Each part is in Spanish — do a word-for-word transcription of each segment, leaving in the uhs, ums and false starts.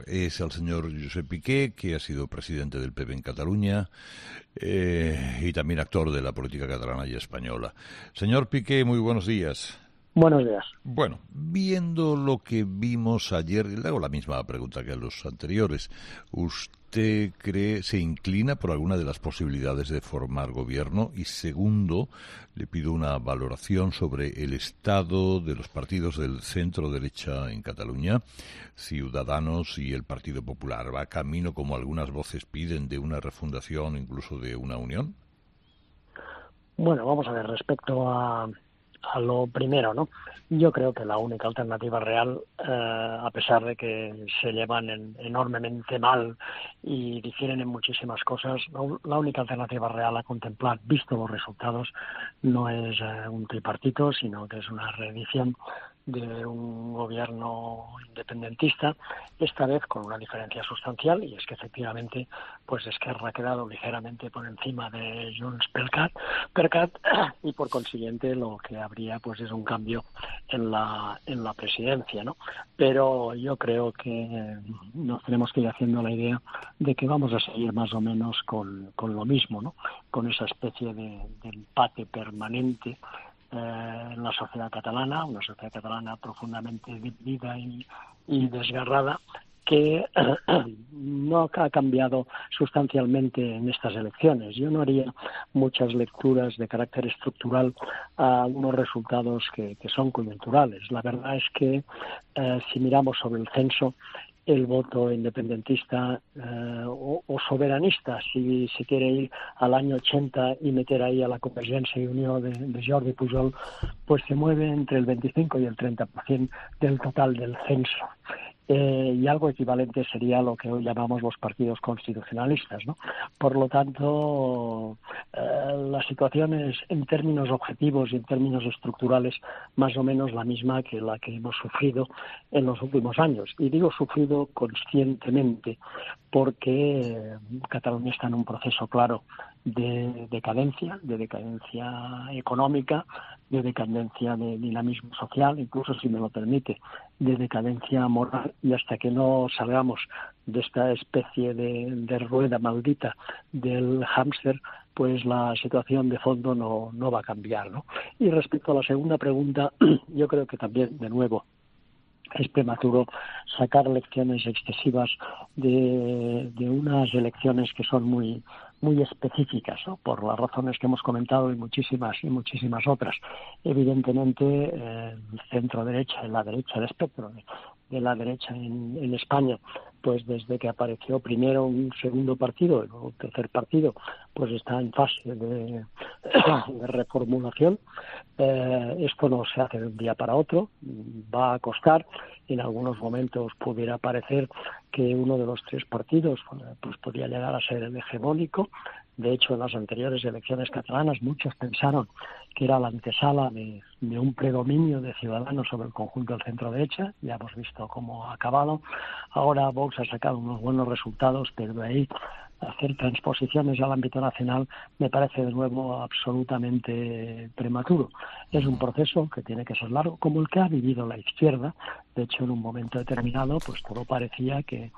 Es el señor Josep Piqué, que ha sido presidente del P P en Cataluña eh, y también actor de la política catalana y española. Señor Piqué, muy buenos días. Buenos días. Bueno, viendo lo que vimos ayer, le hago la misma pregunta que a los anteriores. ¿Usted cree, se inclina por alguna de las posibilidades de formar gobierno? Y segundo, le pido una valoración sobre el estado de los partidos del centro-derecha en Cataluña. Ciudadanos y el Partido Popular. ¿Va camino, como algunas voces piden, de una refundación, incluso de una unión? Bueno, vamos a ver, respecto a... A lo primero, ¿no? Yo creo que la única alternativa real, eh, a pesar de que se llevan en, enormemente mal y difieren en muchísimas cosas, la, la única alternativa real a contemplar, visto los resultados, no es eh, un tripartito, sino que es una reedición de un gobierno independentista, esta vez con una diferencia sustancial, y es que efectivamente pues Esquerra ha quedado ligeramente por encima de Junts per Cat, per Cat y por consiguiente lo que habría pues es un cambio en la en la presidencia, ¿no? Pero yo creo que nos tenemos que ir haciendo la idea de que vamos a seguir más o menos con, con lo mismo, ¿no? Con esa especie de, de empate permanente en la sociedad catalana, una sociedad catalana profundamente dividida y, y desgarrada, que eh, no ha cambiado sustancialmente en estas elecciones. Yo no haría muchas lecturas de carácter estructural a unos resultados que, que son coyunturales. La verdad es que eh, si miramos sobre el censo, el voto independentista eh, o, o soberanista, si se quiere ir al año ochenta y meter ahí a la Convergència i Unió de, de Jordi Pujol, pues se mueve entre el veinticinco y el treinta por ciento del total del censo. Eh, y algo equivalente sería lo que hoy llamamos los partidos constitucionalistas, ¿no? Por lo tanto, eh, la situación es, en términos objetivos y en términos estructurales, más o menos la misma que la que hemos sufrido en los últimos años. Y digo sufrido conscientemente, porque eh, Cataluña está en un proceso claro de decadencia, de decadencia económica, de decadencia de dinamismo social, incluso, si me lo permite, de decadencia moral, y hasta que no salgamos de esta especie de, de rueda maldita del hámster, pues la situación de fondo no, no va a cambiar, ¿no? Y respecto a la segunda pregunta, yo creo que también, de nuevo, es prematuro sacar lecciones excesivas de, de unas elecciones que son muy muy específicas, ¿no? Por las razones que hemos comentado y muchísimas y muchísimas otras. Evidentemente, eh, el centro derecha y la derecha, el espectro de, de la derecha en, en España, pues desde que apareció primero un segundo partido y luego un tercer partido, pues está en fase de, de reformulación. Eh, esto no se hace de un día para otro, va a costar. En algunos momentos pudiera parecer que uno de los tres partidos pues podría llegar a ser el hegemónico. De hecho, en las anteriores elecciones catalanas muchos pensaron que era la antesala de, de un predominio de Ciudadanos sobre el conjunto del centro-derecha. Ya hemos visto cómo ha acabado. Ahora Vox ha sacado unos buenos resultados, pero de ahí hacer transposiciones al ámbito nacional me parece de nuevo absolutamente prematuro. Es un proceso que tiene que ser largo, como el que ha vivido la izquierda. De hecho, en un momento determinado, pues todo parecía que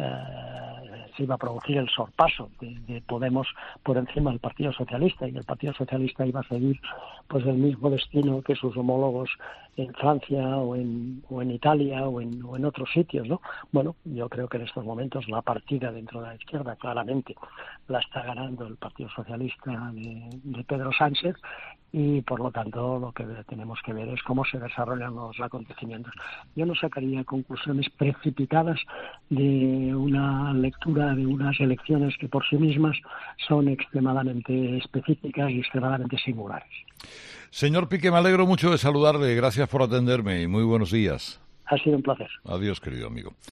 eh, se iba a producir el sorpaso de, de Podemos por encima del Partido Socialista, y el Partido Socialista iba a seguir pues el mismo destino que sus homólogos en Francia o en, o en Italia o en, o en otros sitios, ¿no? Bueno, yo creo que en estos momentos la partida dentro de la izquierda claramente la está ganando el Partido Socialista de, de Pedro Sánchez, y por lo tanto lo que tenemos que ver es cómo se desarrollan los acontecimientos. Yo no sacaría conclusiones precipitadas de una lectura de unas elecciones que por sí mismas son extremadamente específicas y extremadamente singulares. Señor Piqué, me alegro mucho de saludarle. Gracias por atenderme y muy buenos días. Ha sido un placer. Adiós, querido amigo.